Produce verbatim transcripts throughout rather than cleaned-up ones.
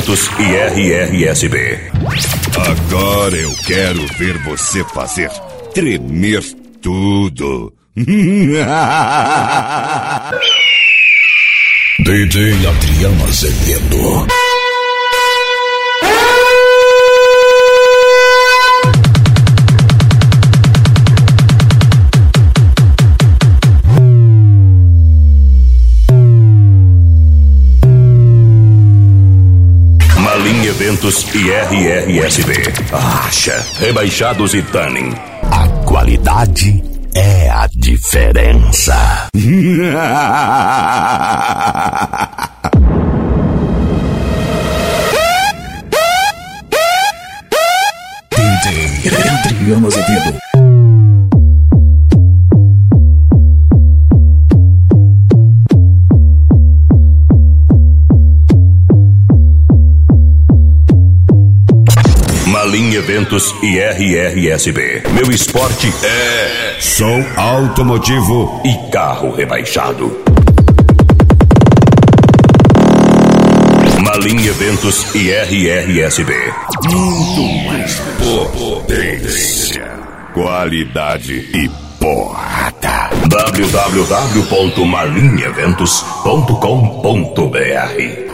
Eventos e R R S B. Agora eu quero ver você fazer tremer tudo. D J Adriano Azevedo. Malim Eventos e R R S B. Acha, rebaixados e Tanning. A qualidade é a diferença. D J Adriano Azevedo. Malim Eventos e R R S B. Meu esporte é som automotivo e carro rebaixado. Malim Eventos e R R S B. Muito mais potência, qualidade e porrada. w w w ponto malim eventos ponto com ponto b r.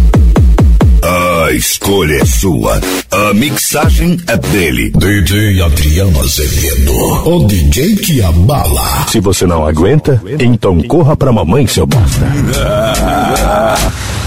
A escolha é sua. A mixagem é dele. D J Adriano Azevedo. O D J que abala. Se você não aguenta, então corra pra mamãe, seu bosta.